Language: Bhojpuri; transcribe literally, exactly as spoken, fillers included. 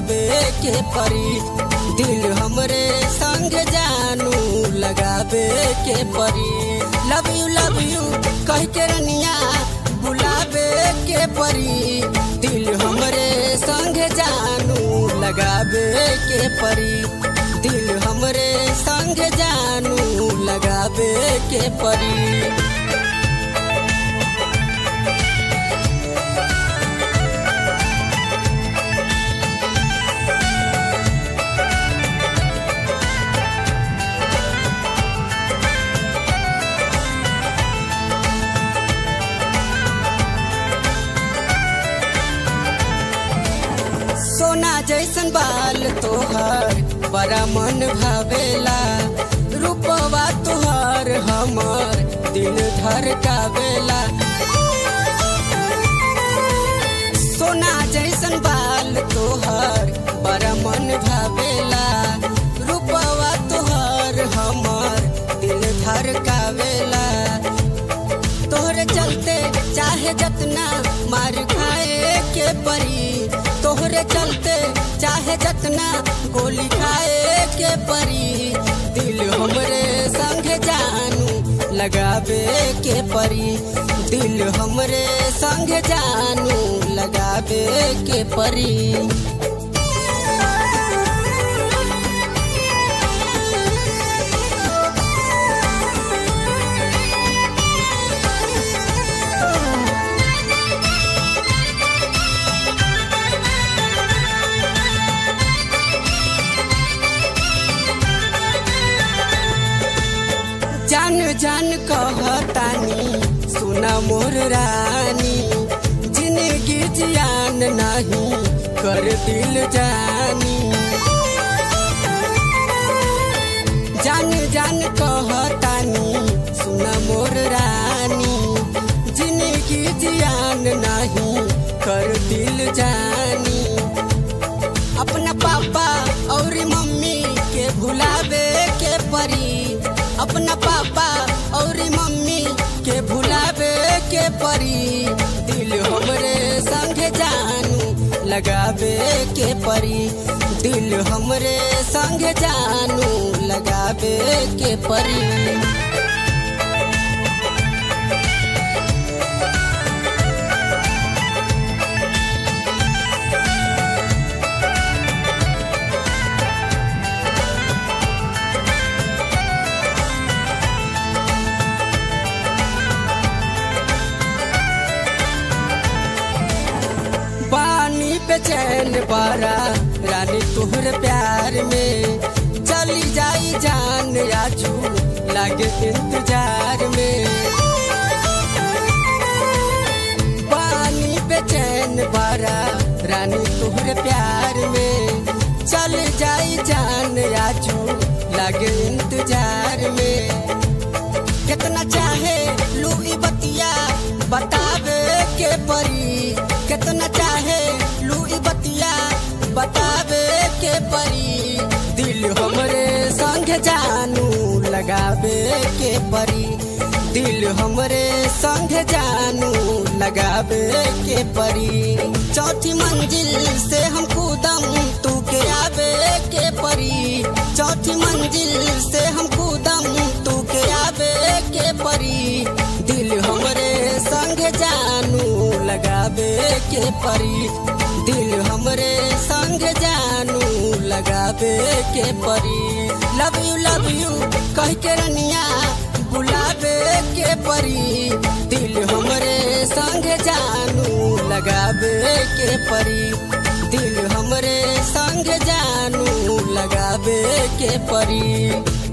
लगावे के परी। दिल हमरे संग जानू लगावे के परी। लव यू लव यू कह के रनिया बुलावे के परी। दिल हमरे संग जानू लगावे के परी। दिल हमरे संग जानू लगावे के परी। सोना जैसन बाल तोहर बड़ा मन भावेला। रूपवा तोहर हमर दिल धड़कावेला। सोना जैसन बाल तोहर बड़ा मन भावेला। रूपवा तोहर हमर दिल धड़कावेला। तोहरे चलते चाहे जतना मार खाए के परी। तोहरे चलते चाहे जतना गोली खाए के परी। दिल हमरे संग जानू लगावे के परी। दिल हमरे संग जानू लगावे के परी। जान जान कहतानी सुना मोर रानी। जिंदगी जियान नहीं कर दिल जानी। जान जान कहतानी सुना मोर रानी। जिंदगी जियान नहीं कर दिल जानी। अपना पापा और मम्मी के भुलावे के परी। अपना पापा और मम्मी के भुलावे के परी। दिल हमरे संग जानू लगावे के परी। दिल हमरे संग जानू लगावे के परी। पानी पे चैन बारा रानी तुहर प्यार में। चली जाई जान आजू लागे इंतजार में। पानी पे चैन बारा रानी तुहर प्यार में। चल जाई जान आजू लागे इंतजार में। कितना चाहे लुई बतिया बतावे के परी। कितना चाहे लुई बतिया बतावे के परी। दिल हमरे संग जानू लगावे के परी। दिल हमरे संग जानू लगावे के परी। चौथी मंजिल से हम कूदम तू के आवे के परी। चौथी मंजिल से हम कूदम तू के आवे के परी। दिल हमरे संग जानू लगावे के परी। दिल हमरे संग जानू लगावे के परी। लव यू लव यू कह के रनिया बुलावे के परी। दिल हमरे संग जानू लगावे के परी। दिल हमरे संग जानू लगावे के परी।